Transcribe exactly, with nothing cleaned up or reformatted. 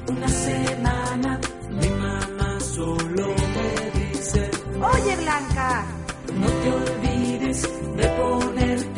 una semana, mi mamá solo me dice: Oye, Blanca, no te olvides de ponerte